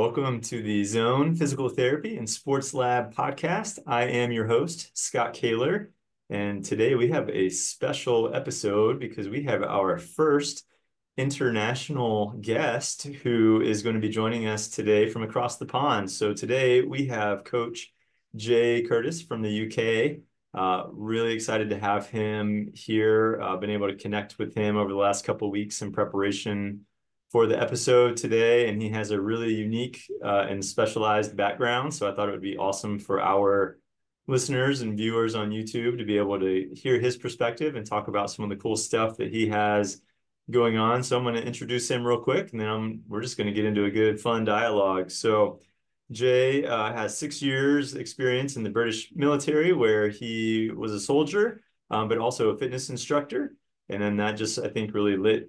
Welcome to the Zone Physical Therapy and Sports Lab podcast. I am your host, Scott Kaler, and today we have a special episode because we have our first international guest who is going to be joining us today from across the pond. So today we have Coach Jay Curtis from the UK. Really excited to have him here. Been able to connect with him over the last couple of weeks in preparation for the episode today, and he has a really unique and specialized background. So I thought it would be awesome for our listeners and viewers on YouTube to be able to hear his perspective and talk about some of the cool stuff that he has going on. So I'm going to introduce him real quick, and then we're just going to get into a good, fun dialogue. So Jay has 6 years experience in the British military, where he was a soldier, but also a fitness instructor. And then that just, I think, really lit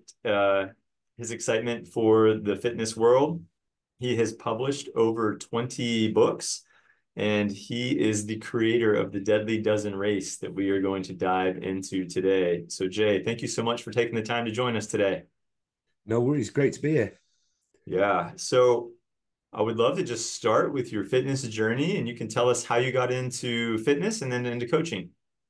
his excitement for the fitness world. He has published over 20 books, and he is the creator of the Deadly Dozen race that we are going to dive into today. So Jay, thank you so much for taking the time to join us today. No worries. Great to be here. Yeah. So I would love to just start with your fitness journey, and you can tell us how you got into fitness and then into coaching.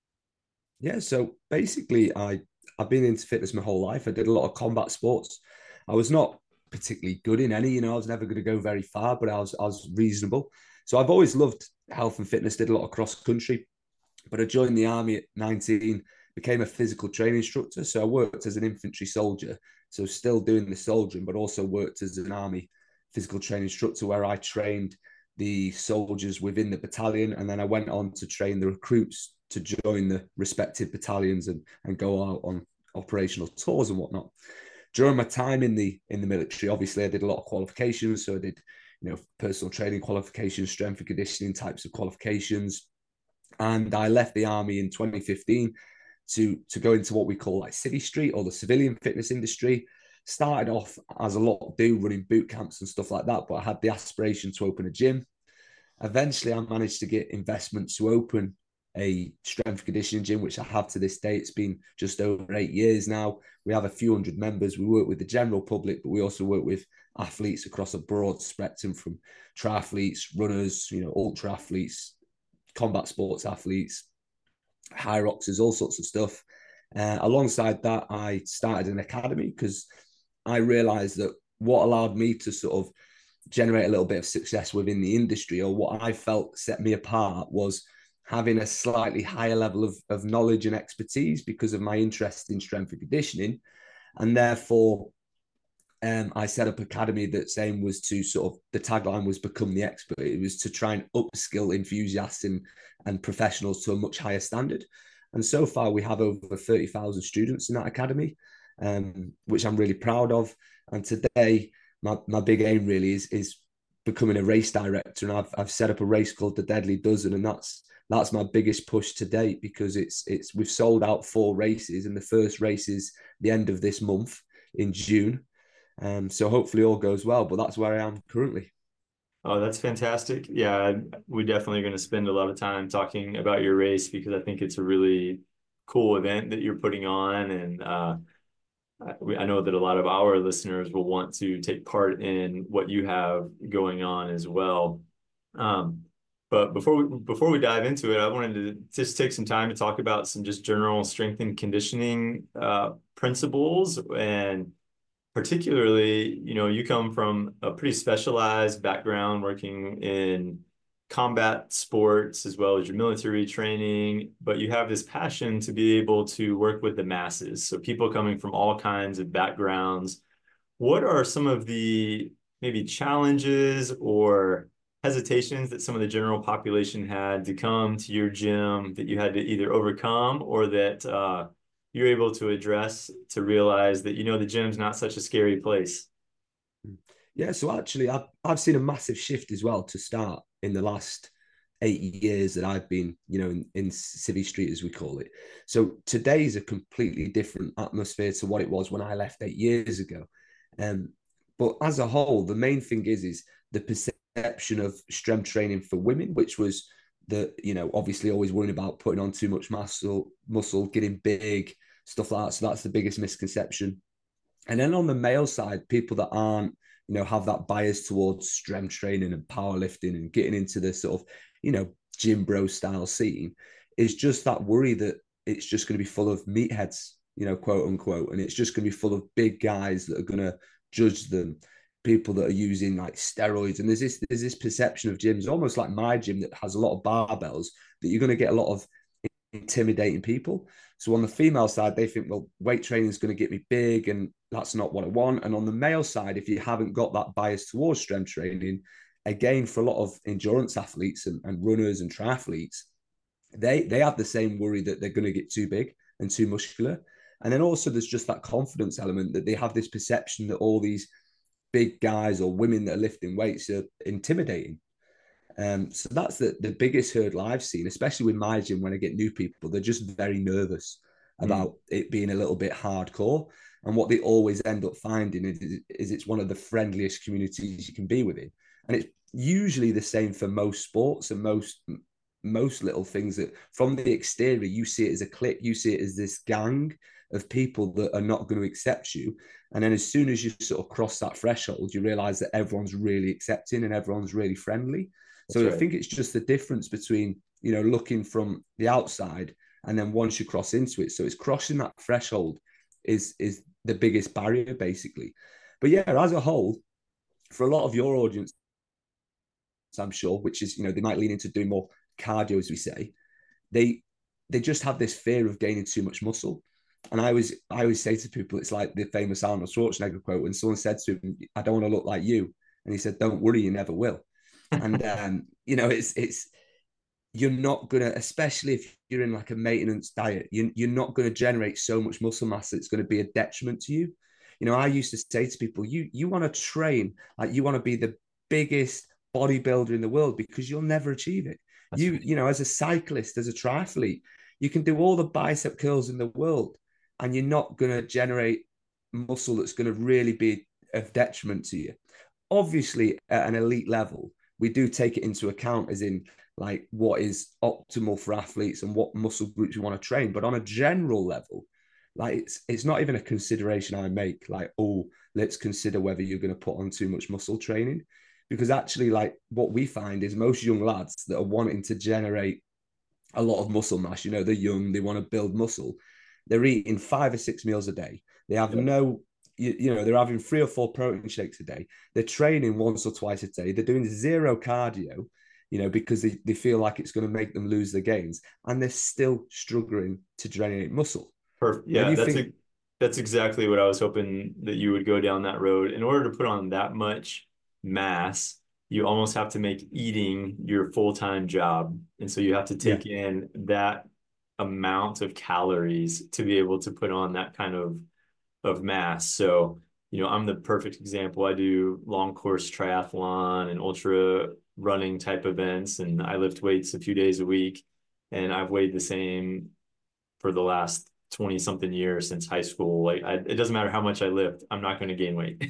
Yeah. So basically, I've been into fitness my whole life. I did a lot of combat sports. I was not particularly good in any. I was never going to go very far, but I was reasonable. So I've always loved health and fitness. Did a lot of cross country, but I joined the army at 19. Became a physical training instructor. So I worked as an infantry soldier. So still doing the soldiering, but also worked as an army physical training instructor where I trained the soldiers within the battalion. And then I went on to train the recruits to join the respective battalions and go out on operational tours and whatnot. During my time in the military, obviously I did a lot of qualifications. So I did, personal training qualifications, strength and conditioning types of qualifications. And I left the army in 2015 to go into what we call like City Street or the civilian fitness industry. Started off, as a lot do, running boot camps and stuff like that, but I had the aspiration to open a gym. Eventually I managed to get investment to open a strength conditioning gym, which I have to this day. It's been just over 8 years now. We have a few hundred members. We work with the general public, but we also work with athletes across a broad spectrum, from triathletes, runners, ultra athletes, combat sports athletes, Hyroxes, all sorts of stuff. Alongside that, I started an academy because I realized that what allowed me to sort of generate a little bit of success within the industry, or what I felt set me apart, was having a slightly higher level of knowledge and expertise because of my interest in strength and conditioning. And therefore, I set up academy that's aim was to sort of, the tagline was become the expert. It was to try and upskill enthusiasts and professionals to a much higher standard. And so far we have over 30,000 students in that academy, which I'm really proud of. And today my big aim really is becoming a race director. And I've set up a race called the Deadly Dozen. And that's my biggest push to date, because we've sold out 4 races, and the first race is the end of this month in June. So hopefully all goes well, but that's where I am currently. Oh, that's fantastic. Yeah, we definitely going to spend a lot of time talking about your race because I think it's a really cool event that you're putting on. And I know that a lot of our listeners will want to take part in what you have going on as well. Um, but before we dive into it, I wanted to just take some time to talk about some just general strength and conditioning principles. And particularly, you come from a pretty specialized background working in combat sports as well as your military training, but you have this passion to be able to work with the masses. So people coming from all kinds of backgrounds. What are some of the maybe challenges or hesitations that some of the general population had to come to your gym that you had to either overcome, or that you're able to address to realize that, the gym's not such a scary place? Yeah, so actually, I've seen a massive shift as well to start in the last 8 years that I've been, in Civvy Street, as we call it. So today is a completely different atmosphere to what it was when I left 8 years ago. But as a whole, the main thing is the perception of strength training for women, which was obviously always worrying about putting on too much muscle, getting big, stuff like that. So that's the biggest misconception. And then on the male side, people that aren't have that bias towards strength training and powerlifting and getting into the sort of, gym bro style scene, is just that worry that it's just going to be full of meatheads, quote unquote. And it's just going to be full of big guys that are going to judge them, people that are using like steroids. And there's this perception of gyms, almost like my gym, that has a lot of barbells, that you're going to get a lot of intimidating people. So on the female side, they think, well, weight training is going to get me big, and that's not what I want. And on the male side, if you haven't got that bias towards strength training, again, for a lot of endurance athletes and runners and triathletes, they have the same worry that they're going to get too big and too muscular. And then also there's just that confidence element, that they have this perception that all these big guys or women that are lifting weights are intimidating. So that's the biggest hurdle I've seen, especially with my gym. When I get new people, they're just very nervous about it being a little bit hardcore. And what they always end up finding is it's one of the friendliest communities you can be within. And it's usually the same for most sports and most little things, that from the exterior, you see it as a clique, you see it as this gang of people that are not going to accept you. And then as soon as you sort of cross that threshold, you realize that everyone's really accepting and everyone's really friendly. So I think it's just the difference between, looking from the outside and then once you cross into it. So it's crossing that threshold is the biggest barrier, basically. But yeah, as a whole, for a lot of your audience, I'm sure, which is, they might lean into doing more cardio, as we say, they just have this fear of gaining too much muscle. And I always say to people, it's like the famous Arnold Schwarzenegger quote, when someone said to him, "I don't want to look like you," and he said, "Don't worry, you never will." And it's you're not gonna, especially if you're in like a maintenance diet, you're not gonna generate so much muscle mass that's going to be a detriment to you. I used to say to people, you want to train like you want to be the biggest bodybuilder in the world, because you'll never achieve it. As a cyclist, as a triathlete, you can do all the bicep curls in the world, and you're not going to generate muscle that's going to really be of detriment to you. Obviously, at an elite level, we do take it into account, as in like what is optimal for athletes and what muscle groups you want to train. But on a general level, like it's not even a consideration I make. Like, oh, let's consider whether you're going to put on too much muscle training, because actually, like what we find is most young lads that are wanting to generate a lot of muscle mass, they're young, they want to build muscle. They're eating 5 or 6 meals a day. They have they're having 3 or 4 protein shakes a day. They're training once or twice a day. They're doing zero cardio, because they feel like it's going to make them lose their gains, and they're still struggling to generate muscle. Perfect. Yeah, that's exactly what I was hoping, that you would go down that road. In order to put on that much mass, you almost have to make eating your full-time job. And so you have to take in that amount of calories to be able to put on that kind of mass. So, I'm the perfect example. I do long course triathlon and ultra running type events, and I lift weights a few days a week. And I've weighed the same for the last 20 something years since high school. Like it doesn't matter how much I lift, I'm not going to gain weight.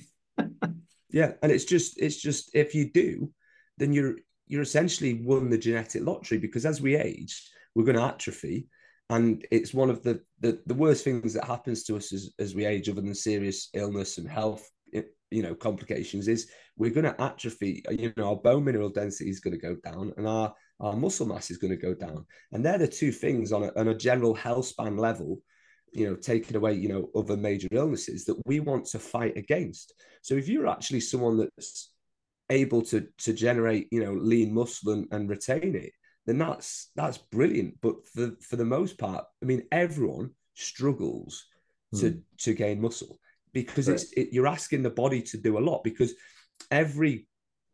Yeah. And it's just if you do, then you're essentially won the genetic lottery, because as we age, we're going to atrophy. And it's one of the worst things that happens to us as we age, other than serious illness and health, complications, is we're going to atrophy. Our bone mineral density is going to go down, and our muscle mass is going to go down. And they're the two things on a general health span level, taking away, other major illnesses, that we want to fight against. So if you're actually someone that's able to generate, lean muscle and retain it, then that's brilliant. But for the most part, I mean, everyone struggles to gain muscle, because you're asking the body to do a lot, because every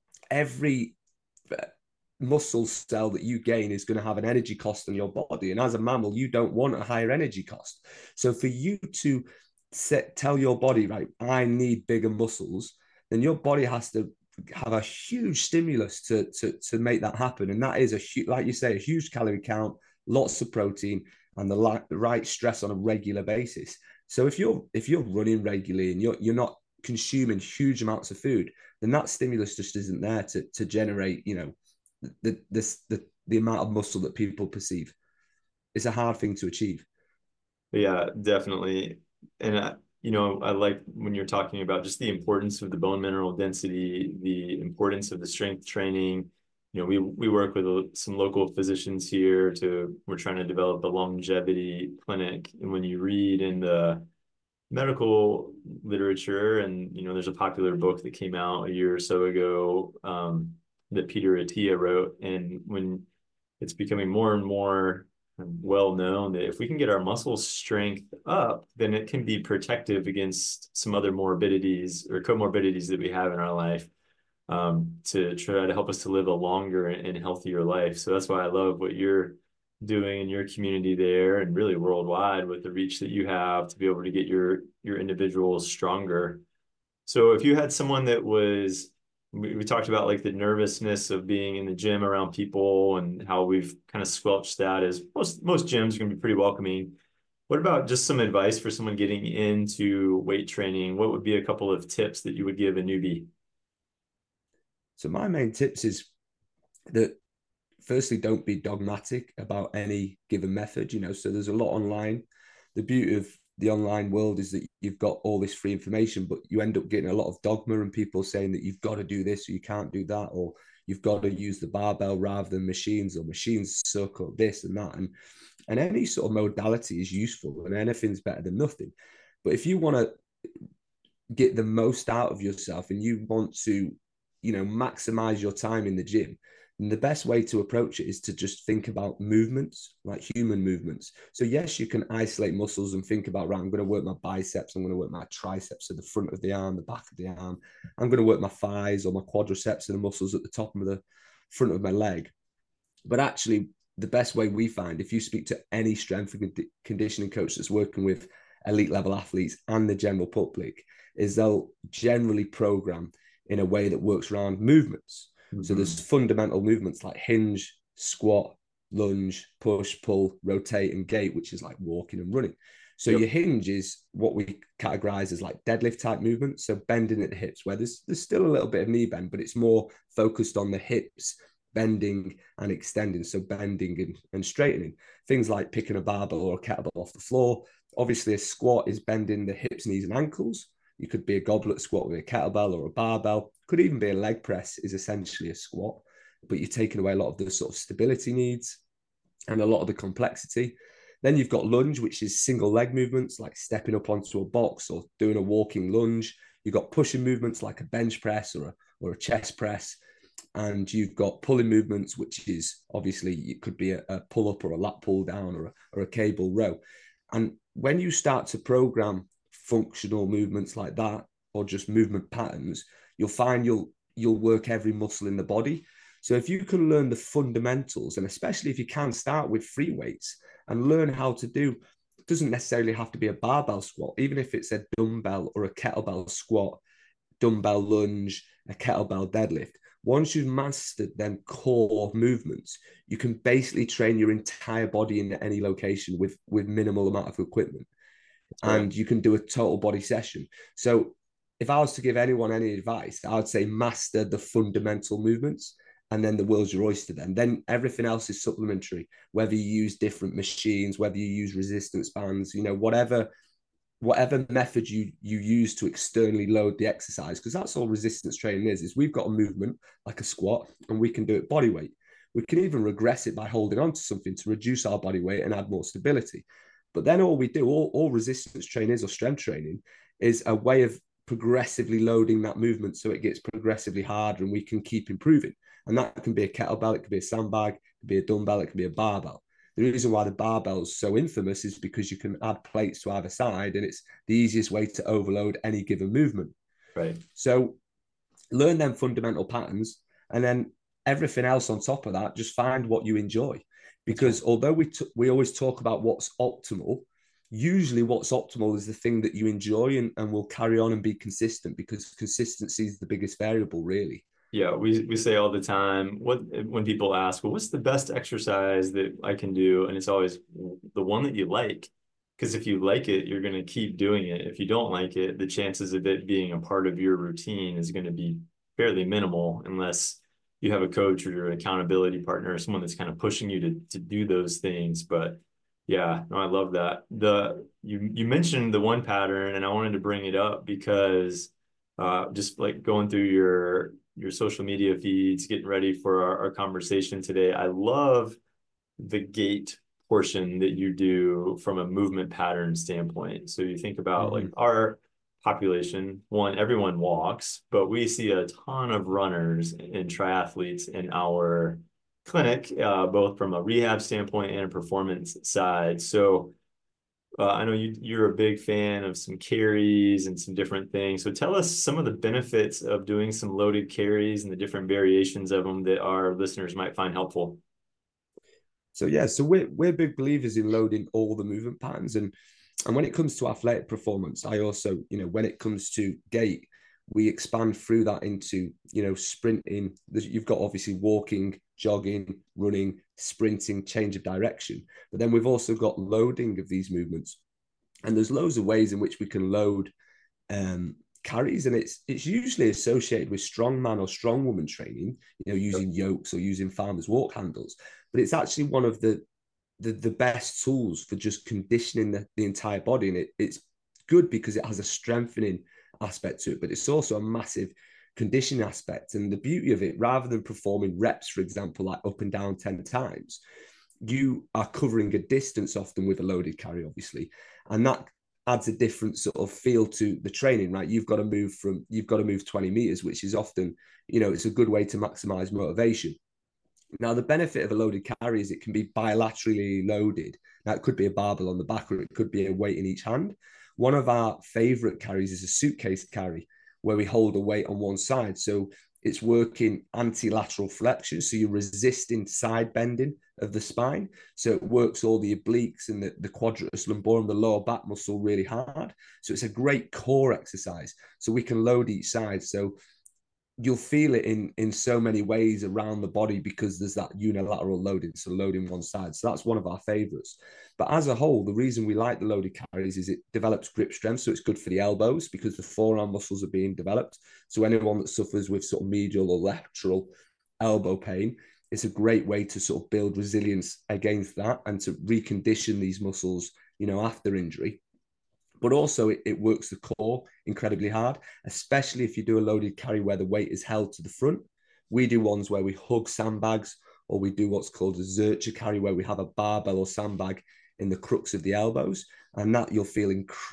muscle cell that you gain is going to have an energy cost on your body. And as a mammal, you don't want a higher energy cost. So for you to tell your body, right, I need bigger muscles, then your body has to have a huge stimulus to make that happen. And that is like you say, a huge calorie count, lots of protein, and the right stress on a regular basis. So if you're running regularly and you're not consuming huge amounts of food, then that stimulus just isn't there to generate, the amount of muscle that people perceive. It's a hard thing to achieve. Yeah, definitely. And I like when you're talking about just the importance of the bone mineral density, the importance of the strength training. We work with some local physicians here we're trying to develop a longevity clinic. And when you read in the medical literature, and there's a popular book that came out a year or so ago, that Peter Attia wrote, and when it's becoming more and more well known that if we can get our muscle strength up, then it can be protective against some other morbidities or comorbidities that we have in our life, to try to help us to live a longer and healthier life. So that's why I love what you're doing in your community there, and really worldwide, with the reach that you have to be able to get your individuals stronger. So if you had someone that was, we talked about like the nervousness of being in the gym around people and how we've kind of squelched that, as most gyms are going to be pretty welcoming. What about just some advice for someone getting into weight training? What would be a couple of tips that you would give a newbie? So my main tips is that, firstly, don't be dogmatic about any given method. So there's a lot online. The beauty of the online world is that you've got all this free information, but you end up getting a lot of dogma and people saying that you've got to do this or you can't do that, or you've got to use the barbell rather than machines, or machines suck, or this and that. And any sort of modality is useful, and anything's better than nothing. But if you want to get the most out of yourself and you want to, maximize your time in the gym, and the best way to approach it is to just think about movements, like human movements. So yes, you can isolate muscles and think about, right, I'm going to work my biceps, I'm going to work my triceps at the front of the arm, the back of the arm. I'm going to work my thighs or my quadriceps and the muscles at the top of the front of my leg. But actually, the best way we find, if you speak to any strength and conditioning coach that's working with elite level athletes and the general public, is they'll generally program in a way that works around movements. Mm-hmm. So there's fundamental movements like hinge, squat, lunge, push, pull, rotate, and gait, which is like walking and running. So your hinge is what we categorize as like deadlift type movements. So bending at the hips, where there's still a little bit of knee bend, but it's more focused on the hips, bending and extending. So bending and straightening. Things like picking a barbell or a kettlebell off the floor. Obviously, a squat is bending the hips, knees, and ankles. You could be a goblet squat with a kettlebell or a barbell. Could even be a leg press, is essentially a squat, but you're taking away a lot of the sort of stability needs and a lot of the complexity. Then you've got lunge, which is single leg movements, like stepping up onto a box or doing a walking lunge. You've got pushing movements like a bench press or a chest press. And you've got pulling movements, which is obviously, it could be a pull up or a lat pull down or a cable row. And when you start to program functional movements like that, or just movement patterns, you'll find you'll work every muscle in the body. So if you can learn the fundamentals, and especially if you can start with free weights and learn how to do, it doesn't necessarily have to be a barbell squat, even if it's a dumbbell or a kettlebell squat, dumbbell lunge, a kettlebell deadlift. Once you've mastered them core movements, you can basically train your entire body in any location with minimal amount of equipment. And you can do a total body session. So if I was to give anyone any advice, I would say master the fundamental movements, and then the world's your oyster. Then everything else is supplementary, whether you use different machines, whether you use resistance bands, whatever method you use to externally load the exercise, because that's all resistance training is we've got a movement like a squat and we can do it body weight. We can even regress it by holding on to something to reduce our body weight and add more stability. But then all we do, all resistance training is, or strength training, is a way of progressively loading that movement so it gets progressively harder and we can keep improving. And that can be a kettlebell, it could be a sandbag, it could be a dumbbell, it could be a barbell. The reason why the barbell is so infamous is because you can add plates to either side, and it's the easiest way to overload any given movement. Right. So learn them fundamental patterns, and then everything else on top of that, just find what you enjoy. Because although we always talk about what's optimal, usually what's optimal is the thing that you enjoy and will carry on and be consistent, because consistency is the biggest variable, really. Yeah, we say all the time, when people ask, well, what's the best exercise that I can do? And it's always the one that you like. Because if you like it, you're going to keep doing it. If you don't like it, the chances of it being a part of your routine is going to be fairly minimal, unless you have a coach or your accountability partner or someone that's kind of pushing you to do those things. But Yeah, no, I love that. You mentioned the one pattern, and I wanted to bring it up because just like going through your social media feeds, getting ready for our conversation today, I love the gait portion that you do from a movement pattern standpoint. So you think about like Mhm. our population, one, everyone walks, but we see a ton of runners and triathletes in our clinic, both from a rehab standpoint and a performance side. So I know you're a big fan of some carries and some different things. So tell us some of the benefits of doing some loaded carries and the different variations of them that our listeners might find helpful. So yeah, so we're big believers in loading all the movement patterns, and when it comes to athletic performance, I also, when it comes to gait, we expand through that into, sprinting. You've got obviously walking, jogging, running, sprinting, change of direction, but then we've also got loading of these movements, and there's loads of ways in which we can load um, carries, and it's usually associated with strongman or strongwoman training, using yokes or using farmers walk handles. But it's actually one of the best tools for just conditioning the entire body, and it's good because it has a strengthening aspect to it, but it's also a massive conditioning aspect. And the beauty of it, rather than performing reps, for example, like up and down 10 times, you are covering a distance often with a loaded carry, obviously, and that adds a different sort of feel to the training, right? You've got to move 20 meters, which is often, it's a good way to maximize motivation. Now, the benefit of a loaded carry is it can be bilaterally loaded. Now, it could be a barbell on the back, or it could be a weight in each hand. One of our favorite carries is a suitcase carry, where we hold a weight on one side. So it's working anti-lateral flexion. So you're resisting side bending of the spine. So it works all the obliques and the quadratus lumborum, the lower back muscle, really hard. So it's a great core exercise. So we can load each side. So you'll feel it in so many ways around the body because there's that unilateral loading, so loading one side. So that's one of our favorites. But as a whole, the reason we like the loaded carries is it develops grip strength, so it's good for the elbows because the forearm muscles are being developed. So anyone that suffers with sort of medial or lateral elbow pain, it's a great way to sort of build resilience against that and to recondition these muscles, after injury. But also it works the core incredibly hard, especially if you do a loaded carry where the weight is held to the front. We do ones where we hug sandbags, or we do what's called a Zercher carry where we have a barbell or sandbag in the crux of the elbows, and that you'll feel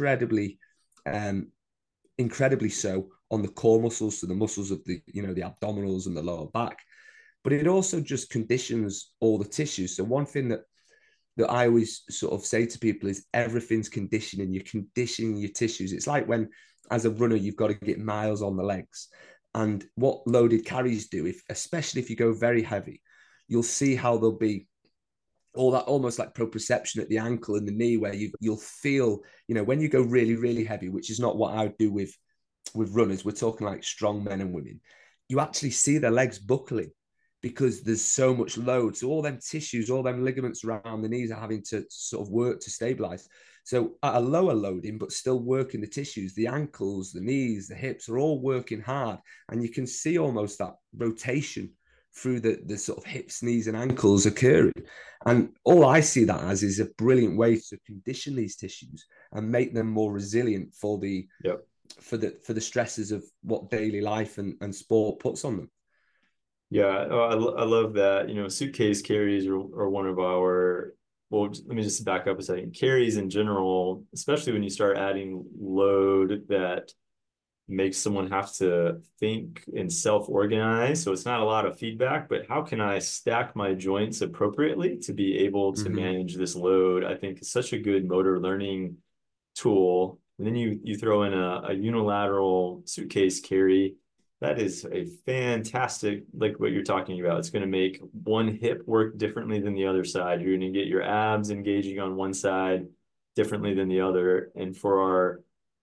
incredibly so on the core muscles, so the muscles of the the abdominals and the lower back. But it also just conditions all the tissues. So one thing that I always sort of say to people is everything's conditioning. You're conditioning your tissues. It's like when, as a runner, you've got to get miles on the legs. And what loaded carries do, especially if you go very heavy, you'll see how there'll be all that almost like proprioception at the ankle and the knee, where you'll feel, when you go really, really heavy, which is not what I would do with runners. We're talking like strong men and women. You actually see their legs buckling because there's so much load. So all them tissues, all them ligaments around the knees are having to sort of work to stabilize. So at a lower loading, but still working the tissues, the ankles, the knees, the hips are all working hard. And you can see almost that rotation through the sort of hips, knees, and ankles occurring. And all I see that as is a brilliant way to condition these tissues and make them more resilient for the Yep. for the stresses of what daily life and sport puts on them. Yeah, oh, I love that. Suitcase carries are one of our, well, let me just back up a second. Carries in general, especially when you start adding load that makes someone have to think and self-organize. So it's not a lot of feedback, but how can I stack my joints appropriately to be able to Mm-hmm. manage this load? I think it's such a good motor learning tool. And then you throw in a unilateral suitcase carry. That is a fantastic, like what you're talking about. It's going to make one hip work differently than the other side. You're going to get your abs engaging on one side differently than the other. And for our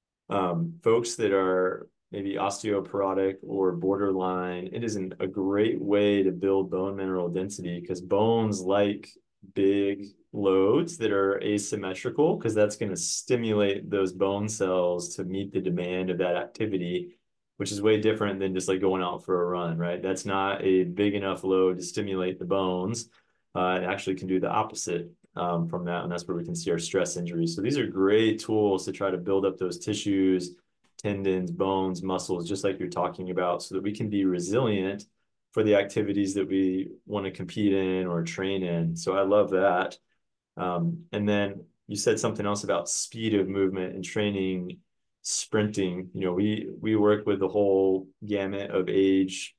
folks that are maybe osteoporotic or borderline, it is a great way to build bone mineral density because bones like big loads that are asymmetrical because that's going to stimulate those bone cells to meet the demand of that activity, which is way different than just like going out for a run, right? That's not a big enough load to stimulate the bones. It actually can do the opposite. from that. And that's where we can see our stress injuries. So these are great tools to try to build up those tissues, tendons, bones, muscles, just like you're talking about, so that we can be resilient for the activities that we want to compete in or train in. So I love that. And then you said something else about speed of movement and training, sprinting. You know, we work with the whole gamut of age,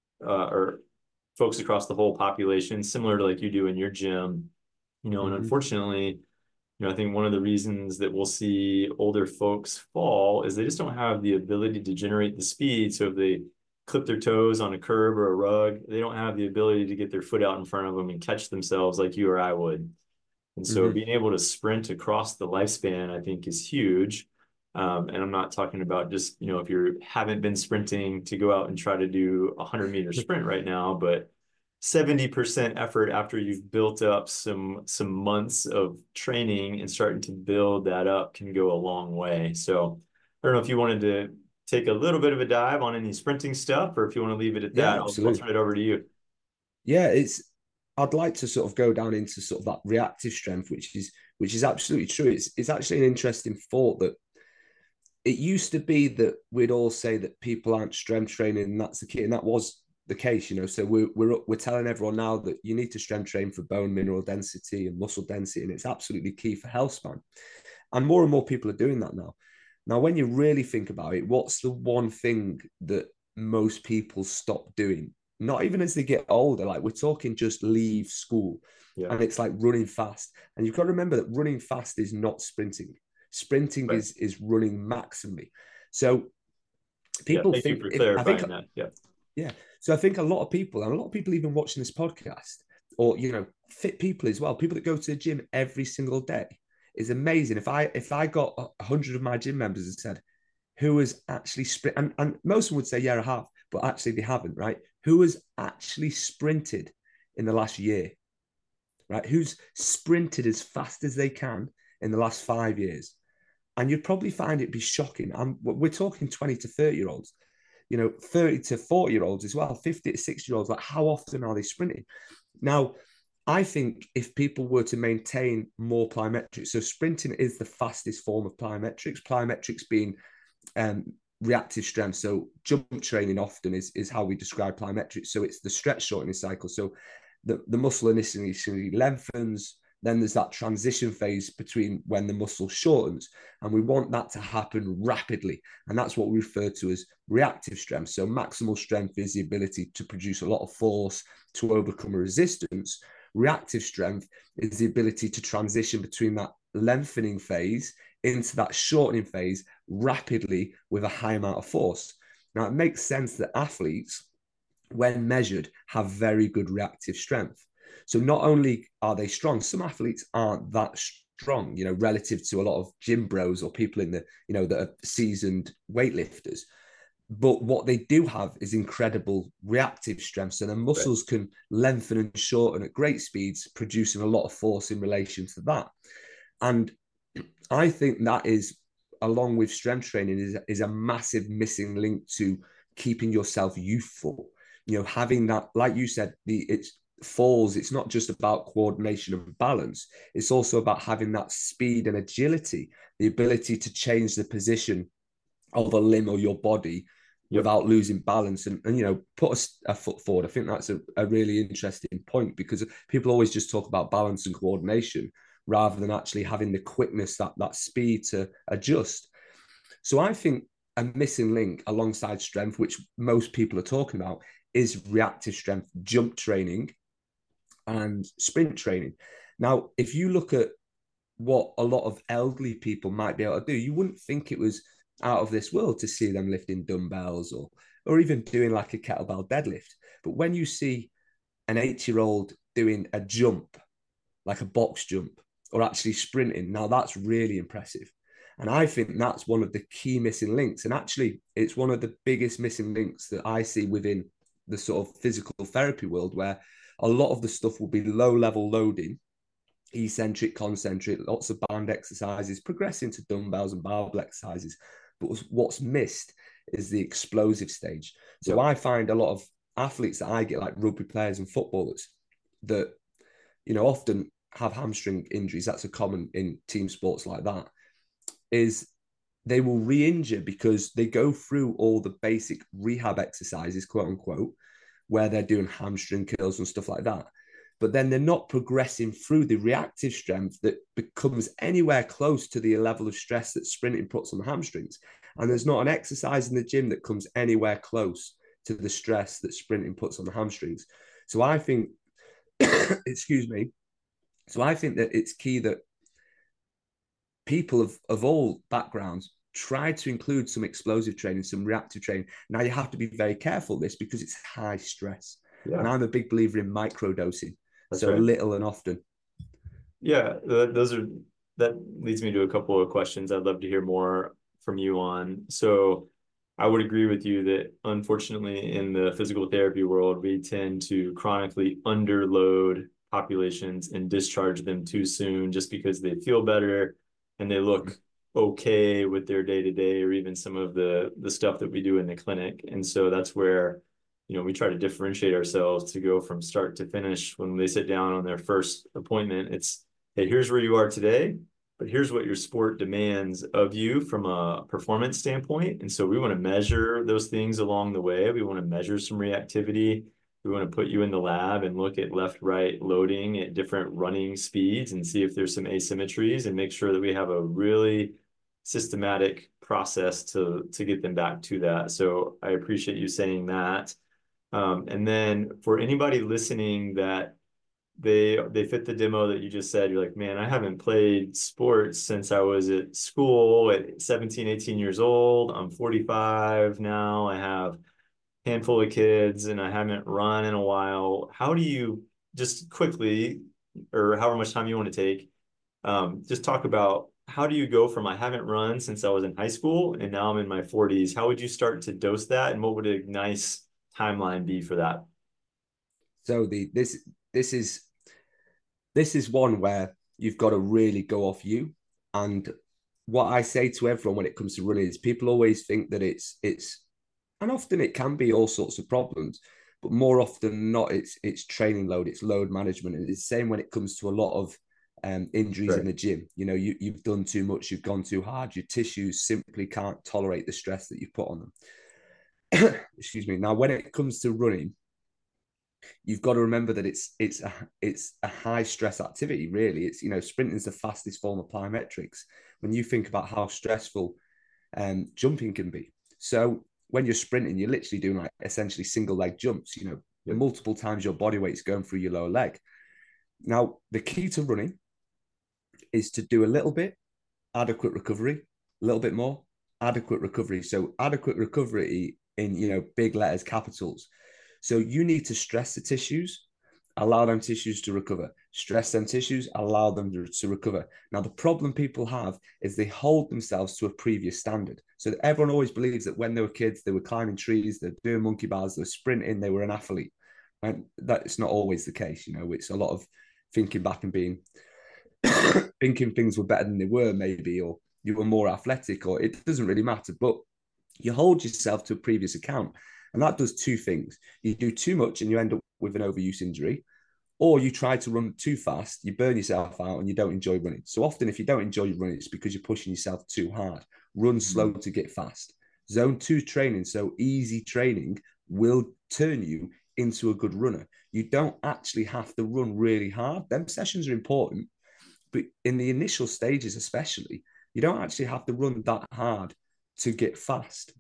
or folks across the whole population, similar to like you do in your gym. You know, and Mm-hmm. unfortunately, you know, I think one of the reasons that we'll see older folks fall is they just don't have the ability to generate the speed. So if they clip their toes on a curb or a rug, they don't have the ability to get their foot out in front of them and catch themselves like you or I would. And so Mm-hmm. being able to sprint across the lifespan, I think, is huge. And I'm not talking about just, you know, if you haven't been sprinting to go out and try to do a 100-meter sprint right now, but 70% effort after you've built up some months of training and starting to build that up can go a long way. So I don't know if you wanted to take a little bit of a dive on any sprinting stuff, or if you want to leave it at Yeah, that, I'll absolutely. turn it over to you. Yeah, I'd like to sort of go down into sort of that reactive strength, which is absolutely true. It's actually an interesting thought that it used to be that we'd all say that people aren't strength training, and that's the key, and that was the case, you know. So we're telling everyone now that you need to strength train for bone mineral density and muscle density, and it's absolutely key for health span. And more people are doing that now. Now, when you really think about it, what's the one thing that most people stop doing? Not even as they get older, like we're talking just leave school, Yeah, and it's like running fast. And you've got to remember that running fast is not sprinting. Sprinting right. is running maximally. So Yeah, people thank you think for if I think clarifying that. Yeah. yeah. So I think a lot of people, and a lot of people even watching this podcast, or you know, fit people as well, people that go to the gym every single day, is amazing. If I got 100 of my gym members and said, who has actually sprint, and most of them would say, yeah, I have, but actually they haven't, right? Who has actually sprinted in the last year, right? Who's sprinted as fast as they can in the last 5 years? And you'd probably find it be shocking. We're talking 20 to 30-year-olds, you know, 30 to 40-year-olds as well, 50 to 60-year-olds. Like, how often are they sprinting? Now, I think if people were to maintain more plyometrics, so sprinting is the fastest form of plyometrics being um, reactive strength. So jump training often is how we describe plyometrics. So it's the stretch shortening cycle. So the muscle initially lengthens, then there's that transition phase between when the muscle shortens, and we want that to happen rapidly. And that's what we refer to as reactive strength. So maximal strength is the ability to produce a lot of force to overcome a resistance. Reactive strength is the ability to transition between that lengthening phase into that shortening phase rapidly with a high amount of force. Now, it makes sense that athletes, when measured, have very good reactive strength. So not only are they strong, some athletes aren't that strong, you know, relative to a lot of gym bros or people in the, you know, that are seasoned weightlifters. But what they do have is incredible reactive strength. So their Right. muscles can lengthen and shorten at great speeds, producing a lot of force in relation to that. And I think that is, along with strength training, is a massive missing link to keeping yourself youthful. You know, having that, like you said, it's falls. It's not just about coordination and balance. It's also about having that speed and agility, the ability to change the position of a limb or your body Yep. without losing balance and you know, put a foot forward. I think that's a really interesting point, because people always just talk about balance and coordination rather than actually having the quickness, that speed to adjust. So I think a missing link alongside strength, which most people are talking about, is reactive strength, jump training and sprint training. Now, if you look at what a lot of elderly people might be able to do, you wouldn't think it was out of this world to see them lifting dumbbells or even doing like a kettlebell deadlift. But when you see an 8-year-old doing a jump, like a box jump, or actually sprinting, now that's really impressive. And I think that's one of the key missing links. And actually, it's one of the biggest missing links that I see within the sort of physical therapy world, where a lot of the stuff will be low level loading, eccentric, concentric, lots of band exercises, progressing to dumbbells and barbell exercises. But what's missed is the explosive stage. So Yep. I find a lot of athletes that I get, like rugby players and footballers, that, you know, often have hamstring injuries, that's a common in team sports like that, is they will re-injure because they go through all the basic rehab exercises, quote unquote, where they're doing hamstring curls and stuff like that. But then they're not progressing through the reactive strength that becomes anywhere close to the level of stress that sprinting puts on the hamstrings. And there's not an exercise in the gym that comes anywhere close to the stress that sprinting puts on the hamstrings. So I think, excuse me, so I think that it's key that people of all backgrounds try to include some explosive training, some reactive training. Now you have to be very careful this because it's high stress. Yeah. And I'm a big believer in micro dosing. So right. Little and often. Yeah, that leads me to a couple of questions I'd love to hear more from you on. So I would agree with you that unfortunately in the physical therapy world, we tend to chronically underload populations and discharge them too soon just because they feel better and they look okay with their day-to-day or even some of the stuff that we do in the clinic. And so that's where, you know, we try to differentiate ourselves to go from start to finish. When they sit down on their first appointment, it's, hey, here's where you are today, but here's what your sport demands of you from a performance standpoint. And so we want to measure those things along the way. We want to measure some reactivity. We want to put you in the lab and look at left-right loading at different running speeds and see if there's some asymmetries and make sure that we have a really systematic process to get them back to that. So I appreciate you saying that. And then for anybody listening that they fit the demo that you just said, you're like, man, I haven't played sports since I was at school at 17, 18 years old. I'm 45 now. I have a handful of kids and I haven't run in a while. How do you just quickly, or however much time you want to take, just talk about how do you go from I haven't run since I was in high school and now I'm in my 40s? How would you start to dose that? And what would a nice timeline be for that? So this is one where you've got to really go off you. And what I say to everyone when it comes to running is people always think that it's and often it can be all sorts of problems, but more often than not, it's training load, it's load management. And it's the same when it comes to a lot of injuries right. in the gym. You know, you've done too much, you've gone too hard, your tissues simply can't tolerate the stress that you've put on them. Excuse me. Now, when it comes to running, you've got to remember that it's a high stress activity. Really, it's, you know, sprinting is the fastest form of plyometrics. When you think about how stressful jumping can be, so when you're sprinting, you're literally doing like essentially single leg jumps. You know, yep. multiple times your body weight's going through your lower leg. Now, the key to running is to do a little bit, adequate recovery, a little bit more, adequate recovery. So adequate recovery in, you know, big letters, capitals. So you need to stress the tissues, allow them tissues to recover. Stress them tissues, allow them to recover. Now, the problem people have is they hold themselves to a previous standard. So everyone always believes that when they were kids, they were climbing trees, they're doing monkey bars, they're sprinting, they were an athlete. And that's not always the case. You know, it's a lot of thinking back and being thinking things were better than they were, maybe, or you were more athletic, or it doesn't really matter. But you hold yourself to a previous account. And that does two things. You do too much and you end up with an overuse injury, or you try to run too fast, you burn yourself out and you don't enjoy running. So often if you don't enjoy running, it's because you're pushing yourself too hard. Run slow to get fast. Zone 2 training, so easy training, will turn you into a good runner. You don't actually have to run really hard. Them sessions are important, but in the initial stages especially, you don't actually have to run that hard to get fast.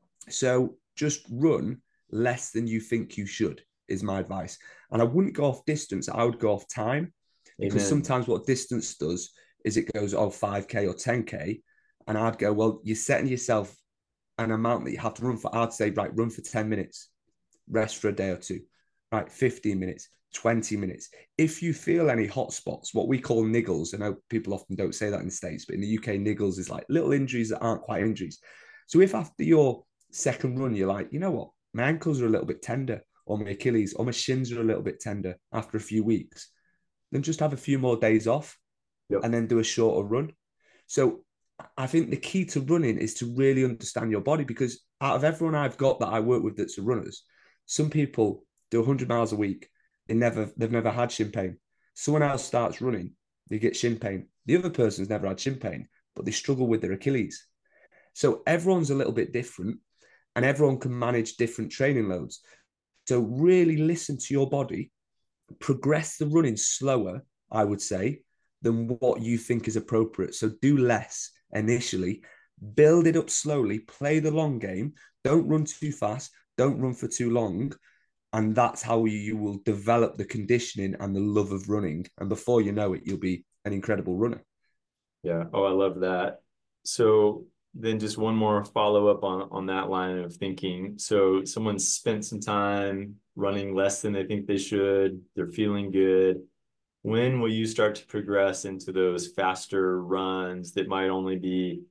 So just run less than you think you should is my advice. And I wouldn't go off distance. I would go off time, because sometimes what distance does is it goes, 5K or 10K. And I'd go, well, you're setting yourself an amount that you have to run for. I'd say, right, run for 10 minutes, rest for a day or two, right, 15 minutes, 20 minutes. If you feel any hot spots, what we call niggles, I know people often don't say that in the States, but in the UK, niggles is like little injuries that aren't quite injuries. So if after your second run, you're like, you know what, my ankles are a little bit tender, or my Achilles or my shins are a little bit tender after a few weeks, then just have a few more days off and then do a shorter run. So I think the key to running is to really understand your body, because out of everyone I've got that I work with that's runners, some people do 100 miles a week. They've never had shin pain. Someone else starts running, they get shin pain. The other person's never had shin pain, but they struggle with their Achilles. So everyone's a little bit different and everyone can manage different training loads. So really listen to your body, progress the running slower, I would say, than what you think is appropriate. So do less initially, build it up slowly, play the long game, don't run too fast, don't run for too long. And that's how you will develop the conditioning and the love of running. And before you know it, you'll be an incredible runner. Yeah. Oh, I love that. So then just one more follow-up on that line of thinking. So someone's spent some time running less than they think they should, they're feeling good. When will you start to progress into those faster runs that might only be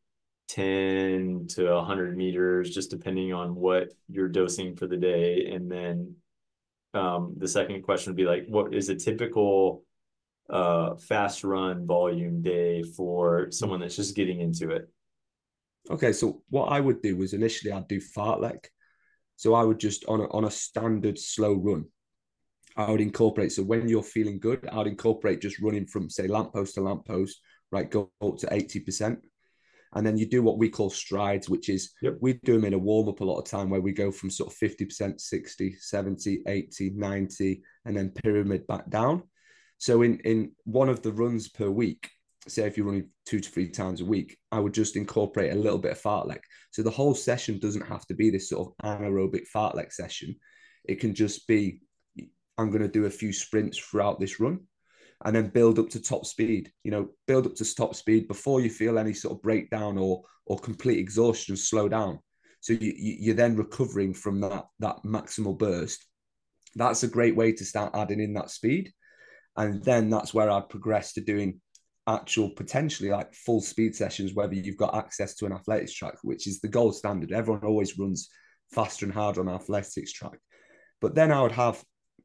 10 to 100 meters, just depending on what you're dosing for the day? And then the second question would be like, what is a typical fast run volume day for someone that's just getting into it? Okay, so what I would do was initially I'd do fartlek. So I would just on a standard slow run, I would incorporate. So when you're feeling good, I'd incorporate just running from say lamppost to lamppost, right? Go up to 80%. And then you do what we call strides, which is Yep. we do them in a warm up a lot of time where we go from sort of 50%, 60, 70, 80, 90, and then pyramid back down. So in one of the runs per week, say if you're running 2 to 3 times a week, I would just incorporate a little bit of fartlek. So the whole session doesn't have to be this sort of anaerobic fartlek session. It can just be, I'm going to do a few sprints throughout this run and then build up to top speed. Build up to top speed before you feel any sort of breakdown or complete exhaustion. Slow down, so you're then recovering from that maximal burst. That's a great way to start adding in that speed, and then that's where I'd progress to doing actual potentially like full speed sessions, whether you've got access to an athletics track, which is the gold standard. Everyone always runs faster and harder on an athletics track, but then I would have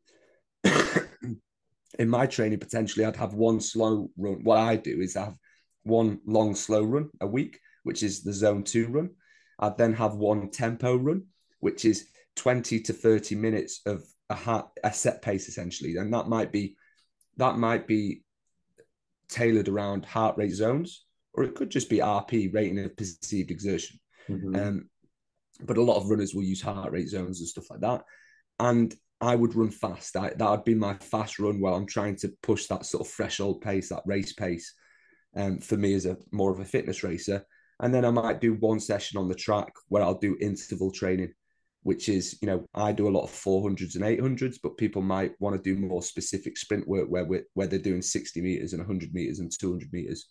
in my training, potentially I'd have one slow run. What I do is I have one long slow run a week, which is the zone 2 run. I'd then have one tempo run, which is 20 to 30 minutes of a set pace essentially. And that might be tailored around heart rate zones, or it could just be RP, rating of perceived exertion. Mm-hmm. But a lot of runners will use heart rate zones and stuff like that. And I would run fast. That would be my fast run where I'm trying to push that sort of threshold pace, that race pace, for me as a more of a fitness racer. And then I might do one session on the track where I'll do interval training, which is, I do a lot of 400s and 800s, but people might want to do more specific sprint work where they're doing 60 meters and 100 meters and 200 meters.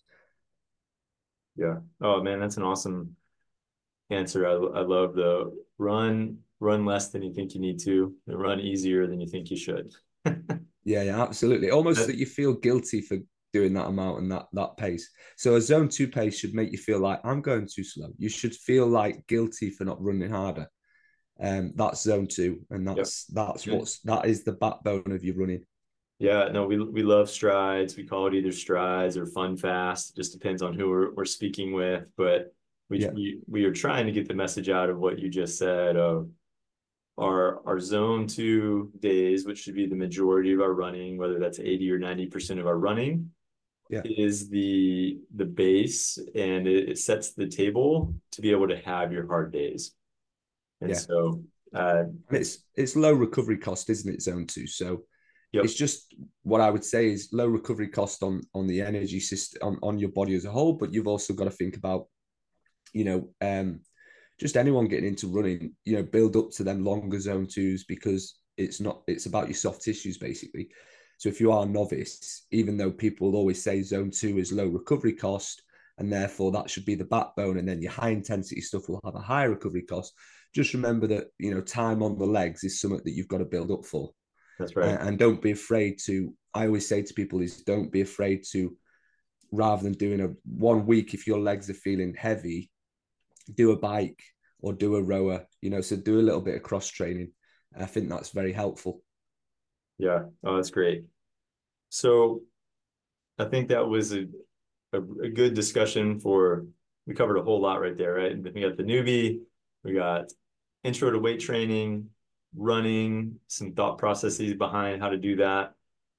Yeah. Oh man, that's an awesome answer. I love the run less than you think you need to, and run easier than you think you should. Yeah, absolutely. Almost That, that you feel guilty for doing that amount and that pace. So a zone 2 pace should make you feel like I'm going too slow. You should feel like guilty for not running harder. That's zone 2, and yep. that is the backbone of your running. Yeah, no, we love strides. We call it either strides or fun fast. It just depends on who we're speaking with, but Yeah, we are trying to get the message out of what you just said of our zone 2 days, which should be the majority of our running, whether that's 80 or 90% of our running, yeah, is the base, and it sets the table to be able to have your hard days. And yeah. so And it's low recovery cost, isn't it? Zone 2. So yep. it's just what I would say is low recovery cost on the energy system on your body as a whole. But you've also got to think about, you know, just anyone getting into running, build up to them longer zone 2s, because it's about your soft tissues basically. So if you are a novice, even though people will always say zone 2 is low recovery cost and therefore that should be the backbone, and then your high intensity stuff will have a higher recovery cost, just remember that time on the legs is something that you've got to build up for. That's right. And don't be afraid to, I always say to people, is don't be afraid to, rather than doing a 1 week, if your legs are feeling heavy, do a bike or do a rower, so do a little bit of cross training. I think that's very helpful. Yeah. Oh, that's great. So I think that was a good discussion we covered a whole lot right there, right? We got the newbie, we got intro to weight training, running, some thought processes behind how to do that.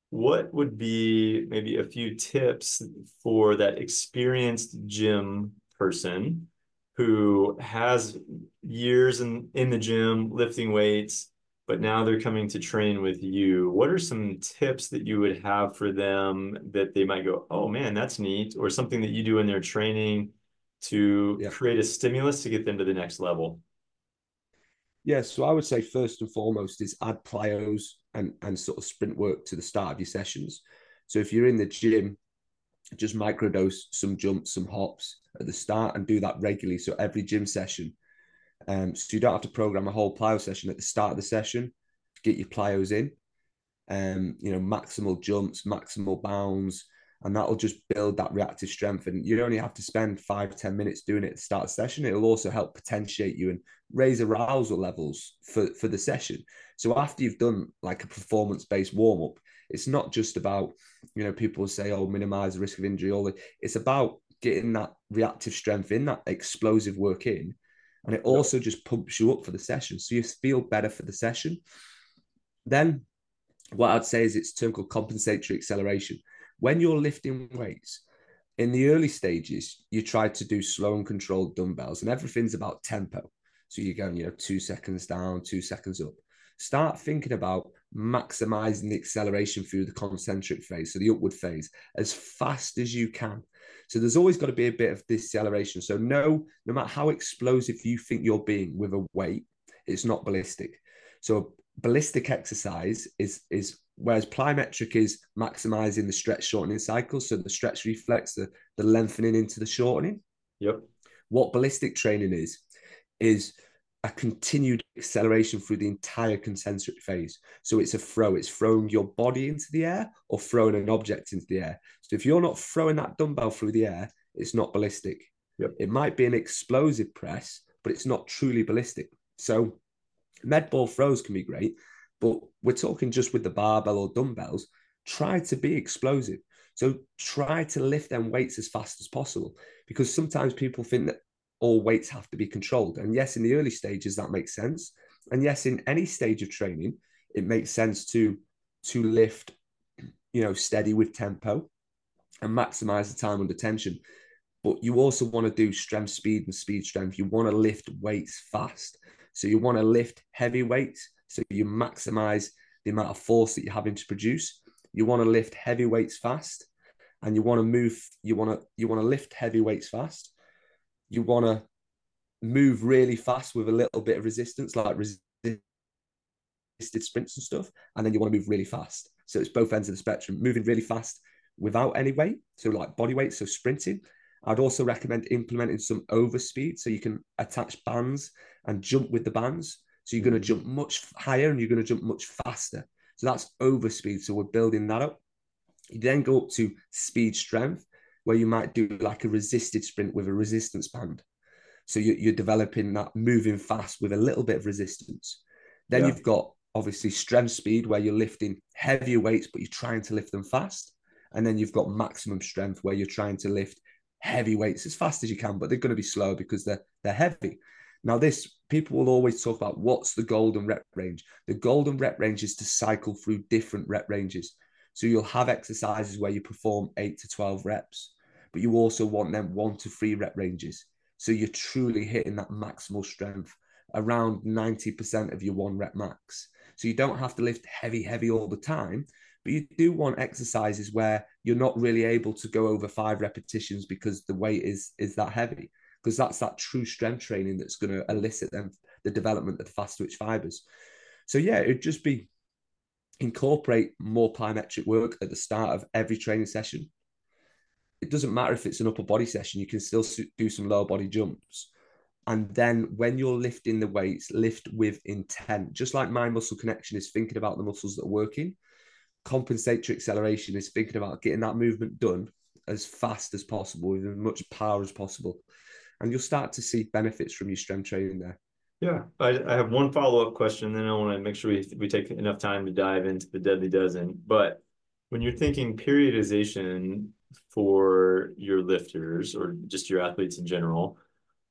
what would be maybe a few tips for that experienced gym person who has years in the gym lifting weights, but now they're coming to train with you? What are some tips that you would have for them that they might go, oh man, that's neat, or something that you do in their training to Yeah. create a stimulus to get them to the next level? Yeah, so I would say first and foremost is add plyos and sort of sprint work to the start of your sessions. So if you're in the gym, just microdose some jumps, some hops at the start and do that regularly. So every gym session. So you don't have to program a whole plyo session at the start of the session to get your plyos in. Maximal jumps, maximal bounds, and that'll just build that reactive strength. And you only have to spend 5-10 minutes doing it at the start of the session. It'll also help potentiate you and raise arousal levels for the session. So after you've done like a performance-based warm-up, it's not just about, people say, oh, minimize the risk of injury. It's about getting that reactive strength in, that explosive work in. And it Yep. also just pumps you up for the session. So you feel better for the session. Then what I'd say is it's a term called compensatory acceleration. When you're lifting weights, in the early stages, you try to do slow and controlled dumbbells, and everything's about tempo. So you're going, 2 seconds down, 2 seconds up. Start thinking about maximizing the acceleration through the concentric phase, so the upward phase, as fast as you can. So there's always got to be a bit of deceleration. So no matter how explosive you think you're being with a weight, it's not ballistic. So ballistic exercise is whereas plyometric is maximizing the stretch shortening cycle, so the stretch reflex, the lengthening into the shortening. Yep. What ballistic training is a continued acceleration through the entire concentric phase. So it's a throw, it's throwing your body into the air or throwing an object into the air. So if you're not throwing that dumbbell through the air, it's not ballistic. Yep. It might be an explosive press, but it's not truly ballistic. So med ball throws can be great, but we're talking just with the barbell or dumbbells. Try to be explosive. So try to lift them weights as fast as possible, because sometimes people think that all weights have to be controlled. And yes, in the early stages, that makes sense. And yes, in any stage of training, it makes sense to lift, steady with tempo and maximize the time under tension. But you also want to do strength, speed, and speed strength. You want to lift weights fast. So you want to lift heavy weights. So you maximize the amount of force that you're having to produce. You want to lift heavy weights fast, and you want to move. You want to lift heavy weights fast. You want to move really fast with a little bit of resistance, like resisted sprints and stuff. And then you want to move really fast. So it's both ends of the spectrum. Moving really fast without any weight, so like body weight, so sprinting. I'd also recommend implementing some overspeed, so you can attach bands and jump with the bands. So you're going to jump much higher and you're going to jump much faster. So that's overspeed. So we're building that up. You then go up to speed strength, where you might do like a resisted sprint with a resistance band. So you're developing that moving fast with a little bit of resistance. Then Yeah. you've got obviously strength speed, where you're lifting heavier weights, but you're trying to lift them fast. And then you've got maximum strength, where you're trying to lift heavy weights as fast as you can, but they're going to be slow because they're heavy. Now, this people will always talk about what's the golden rep range. The golden rep range is to cycle through different rep ranges. So you'll have exercises where you perform 8 to 12 reps, but you also want them 1 to 3 rep ranges. So you're truly hitting that maximal strength around 90% of your 1 rep max. So you don't have to lift heavy all the time, but you do want exercises where you're not really able to go over 5 repetitions because the weight is that heavy, because that's that true strength training that's going to elicit them the development of the fast twitch fibers. So yeah, it'd just be incorporate more plyometric work at the start of every training session. It doesn't matter if it's an upper body session, you can still do some lower body jumps. And then when you're lifting the weights, lift with intent. Just like mind muscle connection is thinking about the muscles that are working, compensatory acceleration is thinking about getting that movement done as fast as possible with as much power as possible. And you'll start to see benefits from your strength training there. Yeah, I have one follow-up question, then I want to make sure we take enough time to dive into the Deadly Dozen. But when you're thinking periodization for your lifters or just your athletes in general,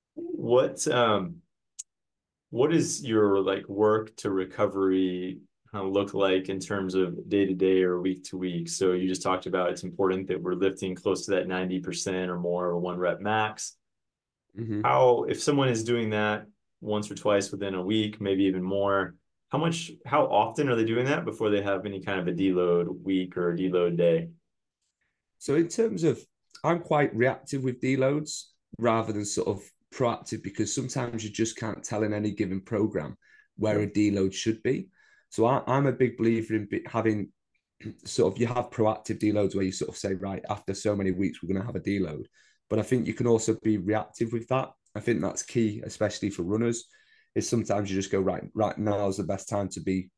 what is your like work to recovery kind of look like in terms of day to day or week to week? So you just talked about it's important that we're lifting close to that 90% or more or one rep max. Mm-hmm. How, if someone is doing that once or twice within a week, maybe even more, how often are they doing that before they have any kind of a deload week or a deload day? So in terms of, I'm quite reactive with deloads rather than sort of proactive, because sometimes you just can't tell in any given program where Yep. a deload should be. So I'm a big believer in having sort of, you have proactive deloads where you sort of say, right, after so many weeks, we're going to have a deload. But I think you can also be reactive with that. I think that's key, especially for runners, is sometimes you just go, right now is the best time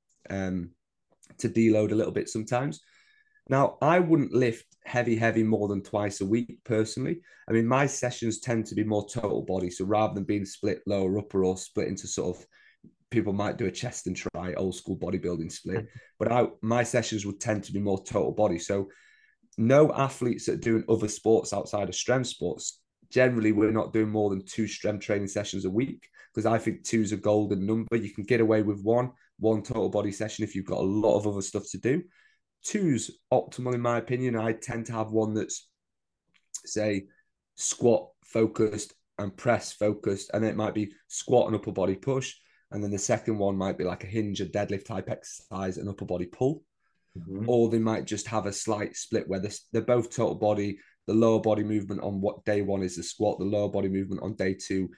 to deload a little bit sometimes. Now, I wouldn't lift heavy more than twice a week personally. I mean, my sessions tend to be more total body. So rather than being split lower, upper, or split into sort of, people might do a chest and try, old school bodybuilding split, but my sessions would tend to be more total body. So no athletes that are doing other sports outside of strength sports, generally we're not doing more than 2 strength training sessions a week, because I think 2 is a golden number. You can get away with one total body session if you've got a lot of other stuff to do. 2's optimal in my opinion. I tend to have one that's, say, squat focused and press focused, and it might be squat and upper body push, and then the second one might be like a hinge, a deadlift type exercise, and upper body pull. Mm-hmm. Or they might just have a slight split where they're both total body. The lower body movement on what day one is the squat, the lower body movement on day two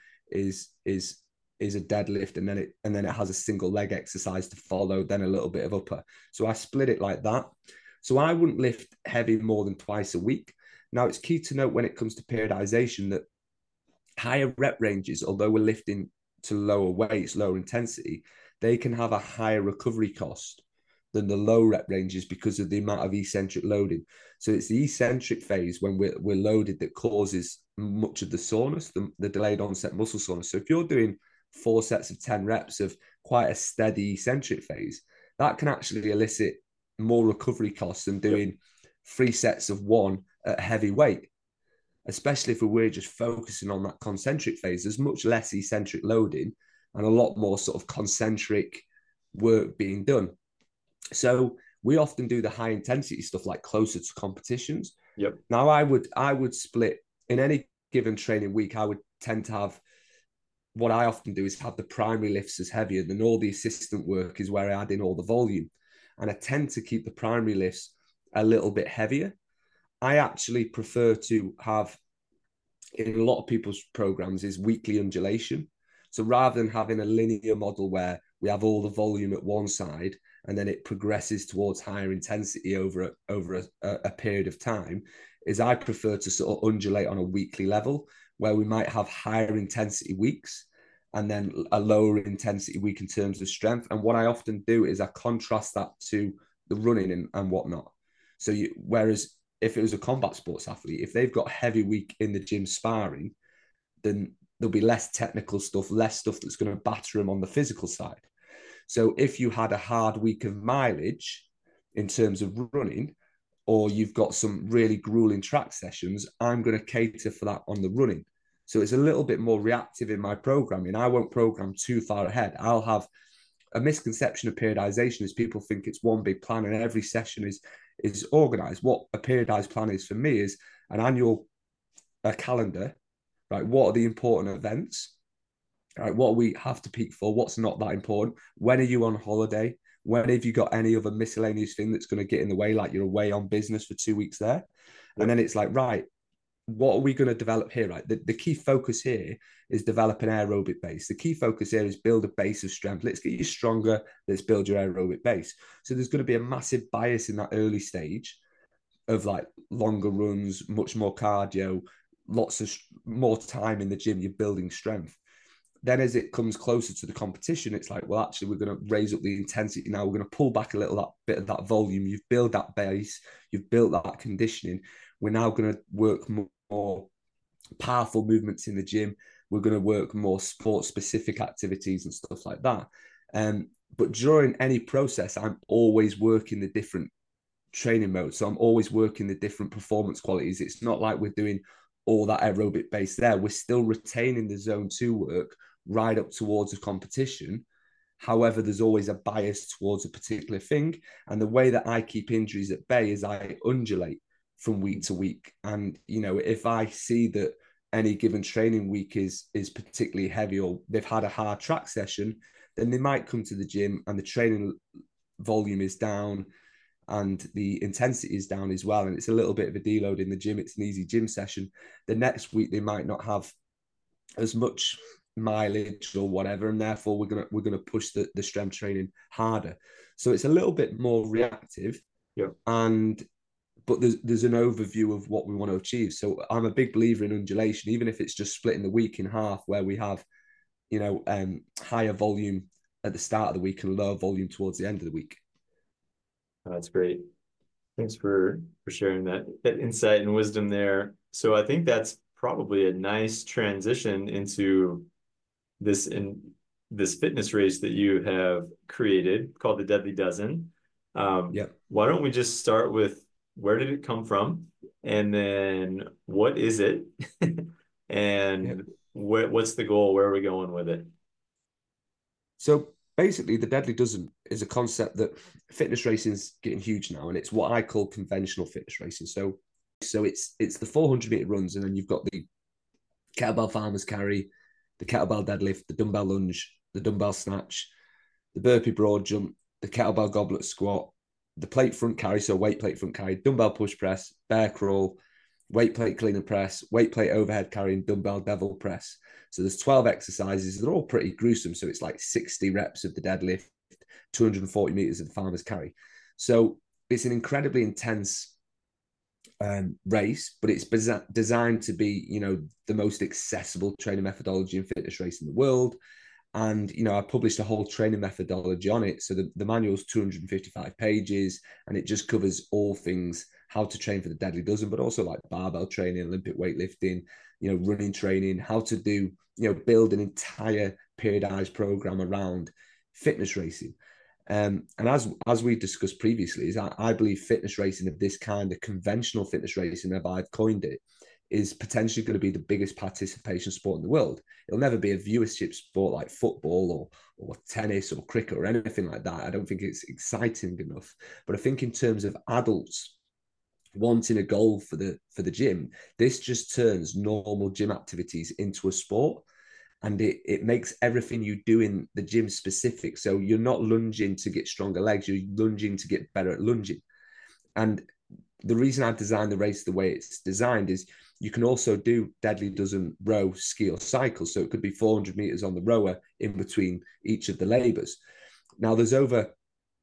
is a deadlift, and then it has a single leg exercise to follow, then a little bit of upper. So I split it like that. So I wouldn't lift heavy more than twice a week. Now, it's key to note when it comes to periodization that higher rep ranges, although we're lifting to lower weights, lower intensity, they can have a higher recovery cost than the low rep ranges because of the amount of eccentric loading. So it's the eccentric phase when we're loaded that causes much of the soreness, the delayed onset muscle soreness. So if you're doing 4 sets of 10 reps of quite a steady eccentric phase, that can actually elicit more recovery costs than Yep. doing 3 sets of 1 at heavy weight. Especially if we're just focusing on that concentric phase, there's much less eccentric loading and a lot more sort of concentric work being done. So we often do the high intensity stuff like closer to competitions. Yep. Now I would split in any given training week. I would tend to have, what I often do is have the primary lifts as heavier, then all the assistant work is where I add in all the volume. And I tend to keep the primary lifts a little bit heavier. I actually prefer to have, in a lot of people's programs, is weekly undulation. So rather than having a linear model where we have all the volume at one side and then it progresses towards higher intensity over a period of time, is I prefer to sort of undulate on a weekly level where we might have higher intensity weeks and then a lower intensity week in terms of strength. And what I often do is I contrast that to the running and whatnot. So whereas if it was a combat sports athlete, if they've got a heavy week in the gym sparring, then there'll be less technical stuff, less stuff that's going to batter them on the physical side. So if you had a hard week of mileage in terms of running, or you've got some really grueling track sessions, I'm going to cater for that on the running. So it's a little bit more reactive in my programming. I won't program too far ahead. I'll have a misconception of periodization is people think it's one big plan and every session is organized. What a periodized plan is for me is an annual calendar, right? What are the important events? Right, what we have to peak for, what's not that important? When are you on holiday? When have you got any other miscellaneous thing that's going to get in the way, like you're away on business for 2 weeks there? And Yep. then it's like, right, what are we going to develop here, right? The key focus here is develop an aerobic base. The key focus here is build a base of strength. Let's get you stronger. Let's build your aerobic base. So there's going to be a massive bias in that early stage of like longer runs, much more cardio, lots of more time in the gym. You're building strength. Then as it comes closer to the competition, it's like, well, actually, we're going to raise up the intensity now. We're going to pull back a little that bit of that volume. You've built that base. You've built that conditioning. We're now going to work more powerful movements in the gym. We're going to work more sport-specific activities and stuff like that. But during any process, I'm always working the different training modes. So I'm always working the different performance qualities. It's not like we're doing all that aerobic base there. We're still retaining the zone 2 work right up towards a competition. However, there's always a bias towards a particular thing. And the way that I keep injuries at bay is I undulate from week to week. And, you know, if I see that any given training week is particularly heavy, or they've had a hard track session, then they might come to the gym and the training volume is down and the intensity is down as well. And it's a little bit of a deload in the gym. It's an easy gym session. The next week, they might not have as much mileage or whatever, and therefore we're gonna push the strength training harder. So it's a little bit more reactive. Yeah. And but there's an overview of what we want to achieve. So I'm a big believer in undulation, even if it's just splitting the week in half, where we have, you know, higher volume at the start of the week and lower volume towards the end of the week. That's great. Thanks for sharing that insight and wisdom there. So I think that's probably a nice transition into this fitness race that you have created called the Deadly Dozen. Why don't we just start with, where did it come from? And then what is it? And what's the goal? Where are we going with it? So basically, the Deadly Dozen is a concept that fitness racing is getting huge now, and it's what I call conventional fitness racing. So it's the 400-meter runs, and then you've got the kettlebell farmer's carry, the kettlebell deadlift, the dumbbell lunge, the dumbbell snatch, the burpee broad jump, the kettlebell goblet squat, the plate front carry, so weight plate front carry, dumbbell push press, bear crawl, weight plate clean and press, weight plate overhead carry, and dumbbell devil press. So there's 12 exercises. They're all pretty gruesome. So it's like 60 reps of the deadlift, 240 meters of the farmer's carry. So it's an incredibly intense race, but it's designed to be, you know, the most accessible training methodology and fitness race in the world. And, you know, I published a whole training methodology on it. So the manual is 255 pages, and it just covers all things, how to train for the Deadly Dozen, but also like barbell training, Olympic weightlifting, you know, running training, how to do, you know, build an entire periodized program around fitness racing. And as we discussed previously, is I believe fitness racing of this kind, the conventional fitness racing, as I've coined it, is potentially going to be the biggest participation sport in the world. It'll never be a viewership sport like football or tennis or cricket or anything like that. I don't think it's exciting enough. But I think in terms of adults wanting a goal for the gym, this just turns normal gym activities into a sport. And it makes everything you do in the gym specific. So you're not lunging to get stronger legs, you're lunging to get better at lunging. And the reason I've designed the race the way it's designed is you can also do Deadly Dozen row, ski, or cycle. So it could be 400 meters on the rower in between each of the labors. Now, there's over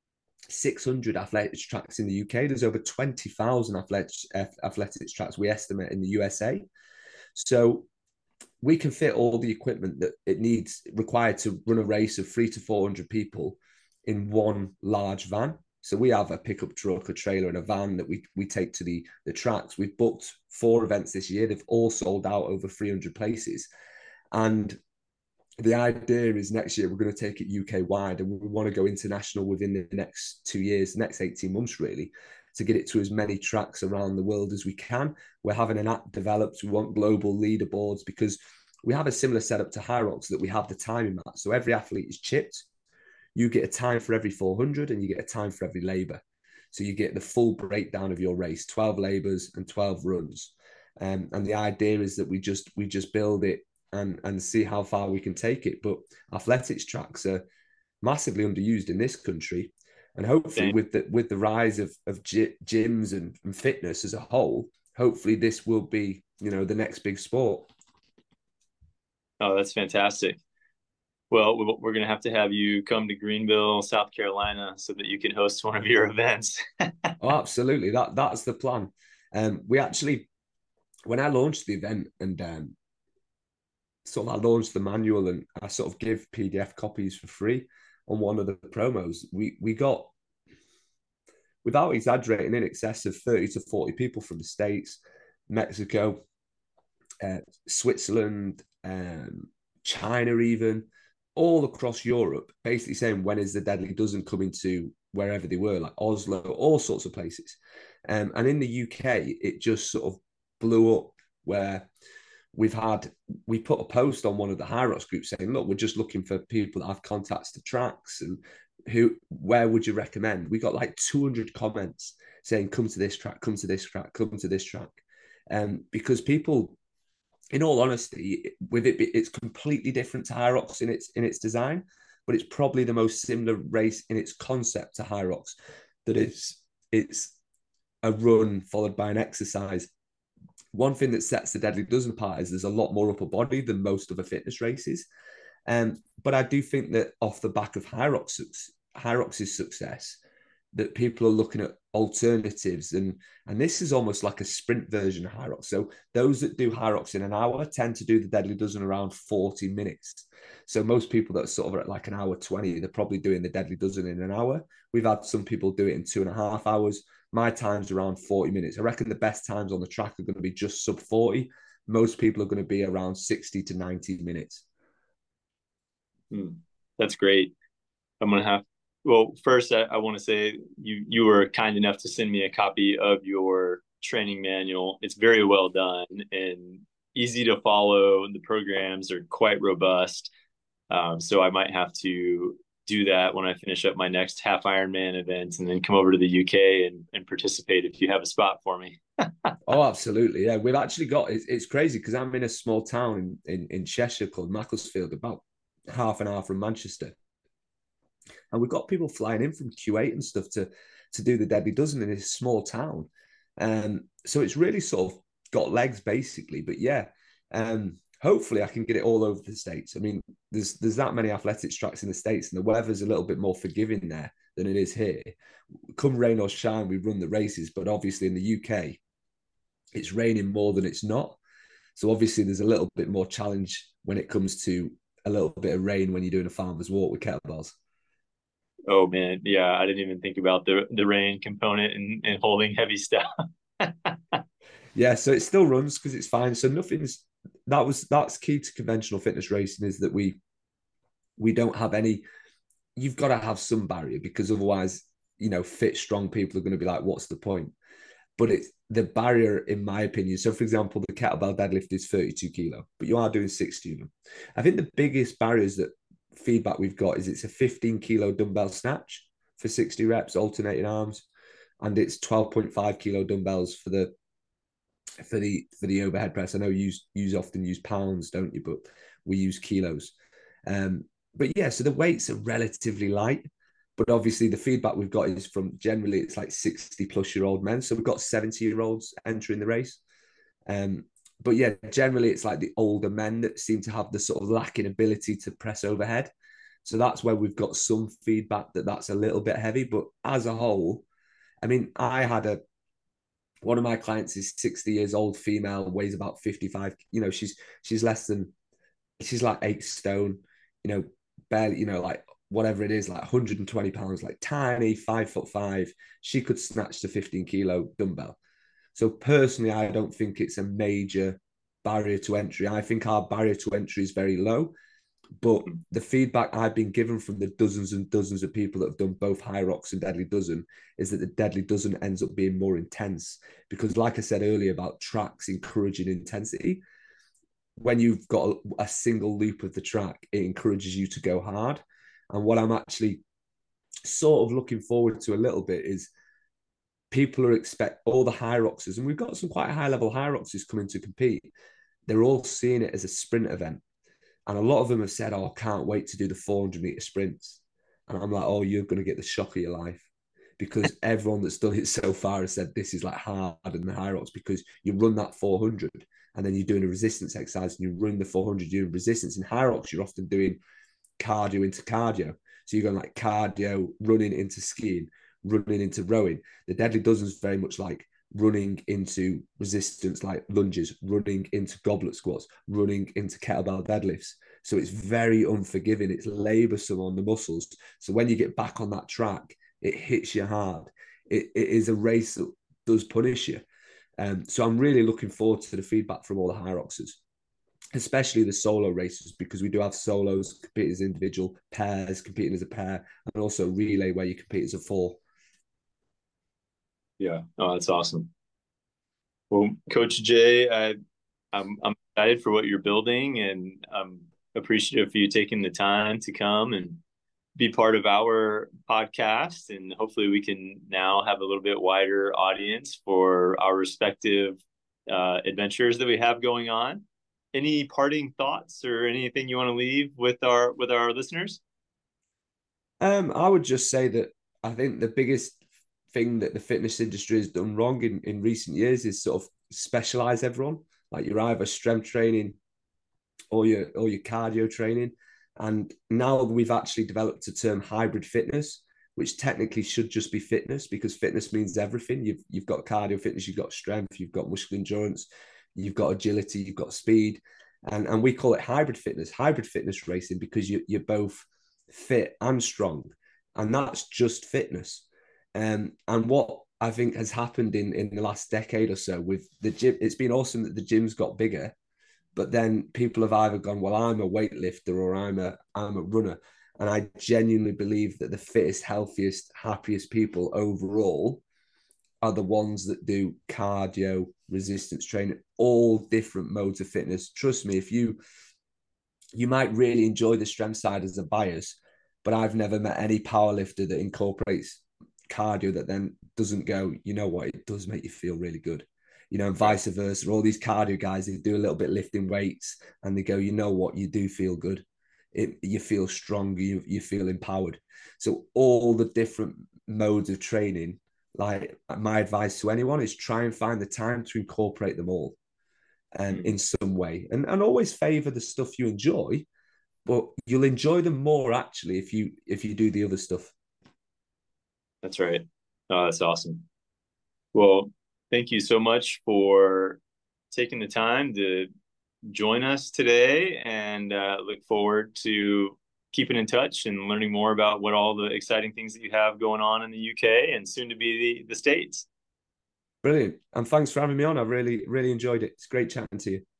600 athletics tracks in the UK. There's over 20,000 athletics tracks, we estimate, in the USA. So we can fit all the equipment that it needs required to run a race of 300 to 400 people in one large van. So we have a pickup truck, a trailer, and a van that we take to the tracks. We've booked 4 events this year. They've all sold out over 300 places. And the idea is next year we're going to take it UK wide, and we want to go international within the next 2 years, next 18 months, really, to get it to as many tracks around the world as we can. We're having an app developed. We want global leaderboards because we have a similar setup to Hyrox, that we have the timing match. So every athlete is chipped. You get a time for every 400 and you get a time for every labor. So you get the full breakdown of your race, 12 labors and 12 runs. And the idea is that we just build it and see how far we can take it. But athletics tracks are massively underused in this country. And hopefully with the rise of gyms and fitness as a whole, hopefully this will be, you know, the next big sport. Oh, that's fantastic. Well, we're going to have you come to Greenville, South Carolina, so that you can host one of your events. Oh, absolutely. That's the plan. We actually, when I launched the event and I launched the manual and I sort of give PDF copies for free on one of the promos, we got, without exaggerating, in excess of 30 to 40 people from the States, Mexico, Switzerland, China, even all across Europe, basically saying, when is the Deadly Dozen coming to wherever they were, like Oslo, all sorts of places. And in the UK, it just sort of blew up, where we put a post on one of the Hyrox groups saying, look, we're just looking for people that have contacts to tracks, and where would you recommend? We got like 200 comments saying, come to this track, come to this track, come to this track. Because people, in all honesty, with it's completely different to Hyrox in its design, but it's probably the most similar race in its concept to Hyrox. That it's a run followed by an exercise. One thing that sets the Deadly Dozen apart is there's a lot more upper body than most other fitness races. But I do think that off the back of Hyrox's success, that people are looking at alternatives, and this is almost like a sprint version of Hyrox. So those that do Hyrox in an hour tend to do the Deadly Dozen around 40 minutes. So most people that are sort of at like an hour 20, they're probably doing the Deadly Dozen in an hour. We've had some people do it in 2.5 hours. My time's around 40 minutes. I reckon the best times on the track are going to be just sub 40. Most people are going to be around 60 to 90 minutes. That's great. I'm going to have, well, first I want to say you were kind enough to send me a copy of your training manual. It's very well done and easy to follow. The programs are quite robust. So I might have to do that when I finish up my next half Ironman event and then come over to the UK and participate if you have a spot for me. Oh, absolutely. Yeah. We've actually got, it's crazy because I'm in a small town in Cheshire called Macclesfield, about half an hour from Manchester. And we've got people flying in from Kuwait and stuff to do the Deadly Dozen in this small town. So it's really sort of got legs basically. But yeah, hopefully I can get it all over the States. I mean, there's that many athletics tracks in the States, and the weather's a little bit more forgiving there than it is here. Come rain or shine, we run the races, but obviously in the UK, it's raining more than it's not. So obviously there's a little bit more challenge when it comes to a little bit of rain when you're doing a farmer's walk with kettlebells. Oh man, yeah, I didn't even think about the rain component and holding heavy stuff. Yeah, so it still runs because it's fine. So that's key to conventional fitness racing, is that we don't have any. You've got to have some barrier, because otherwise, fit, strong people are going to be like, what's the point? But it's the barrier, in my opinion. So, for example, the kettlebell deadlift is 32 kilo, but you are doing 60 of them. I think the biggest barriers that feedback we've got is it's a 15 kilo dumbbell snatch for 60 reps, alternating arms, and it's 12.5 kilo dumbbells for the overhead press. I know you often use pounds, don't you? But we use kilos. But yeah, so the weights are relatively light. But obviously, the feedback we've got is from generally it's like 60-plus-year-old men. So we've got 70-year-olds entering the race. But yeah, generally it's like the older men that seem to have the sort of lacking ability to press overhead. So that's where we've got some feedback that that's a little bit heavy. But as a whole, I mean, one of my clients is 60 years old, female, weighs about 55. She's like 8 stone, barely, like whatever it is, like 120 pounds, like tiny, 5'5". She could snatch the 15 kilo dumbbell. So personally, I don't think it's a major barrier to entry. I think our barrier to entry is very low. But the feedback I've been given from the dozens and dozens of people that have done both Hyrox and Deadly Dozen is that the Deadly Dozen ends up being more intense. Because like I said earlier about tracks encouraging intensity, when you've got a single loop of the track, it encourages you to go hard. And what I'm actually sort of looking forward to a little bit is people are expect all the Hyroxes, and we've got some quite high level Hyroxes coming to compete. They're all seeing it as a sprint event. And a lot of them have said, oh, I can't wait to do the 400-meter sprints. And I'm like, oh, you're going to get the shock of your life. Because everyone that's done it so far has said this is like harder than the Hyrox, because you run that 400 and then you're doing a resistance exercise and you run the 400 doing resistance. In Hyrox, you're often doing cardio into cardio. So you're going like cardio, running into skiing, running into rowing. The Deadly Dozen is very much like running into resistance, like lunges, running into goblet squats, running into kettlebell deadlifts. So it's very unforgiving. It's laborsome on the muscles. So when you get back on that track, it hits you hard. It is a race that does punish you. So I'm really looking forward to the feedback from all the Hyroxes, especially the solo races, because we do have solos competing as individual, pairs competing as a pair, and also relay where you compete as a 4. Yeah. Oh, that's awesome. Well, Coach Jay, I'm excited for what you're building, and I'm appreciative of you taking the time to come and be part of our podcast. And hopefully, we can now have a little bit wider audience for our respective adventures that we have going on. Any parting thoughts or anything you want to leave with our listeners? I would just say that I think the biggest thing that the fitness industry has done wrong in recent years is sort of specialize everyone. Like you're either strength training or your cardio training. And now we've actually developed a term hybrid fitness, which technically should just be fitness because fitness means everything. You've got cardio fitness, you've got strength, you've got muscle endurance, you've got agility, you've got speed. And we call it hybrid fitness racing because you're both fit and strong. And that's just fitness. And what I think has happened in the last decade or so with the gym, it's been awesome that the gyms got bigger, but then people have either gone, well, I'm a weightlifter or I'm a runner. And I genuinely believe that the fittest, healthiest, happiest people overall are the ones that do cardio, resistance training, all different modes of fitness. Trust me, if you might really enjoy the strength side as a bias, but I've never met any powerlifter that incorporates cardio that then doesn't go, you know what, it does make you feel really good. And Right. vice versa. All these cardio guys, they do a little bit lifting weights and they go, you know what, you do feel good. You feel stronger, you feel empowered. So all the different modes of training, like my advice to anyone is try and find the time to incorporate them all in Mm, some way and always favor the stuff you enjoy, but you'll enjoy them more actually if you do the other stuff. that's right. Oh, that's awesome. Well, thank you so much for taking the time to join us today, and look forward to keeping in touch and learning more about what all the exciting things that you have going on in the UK and soon to be the States. Brilliant. And thanks for having me on. I really, really enjoyed it. It's great chatting to you.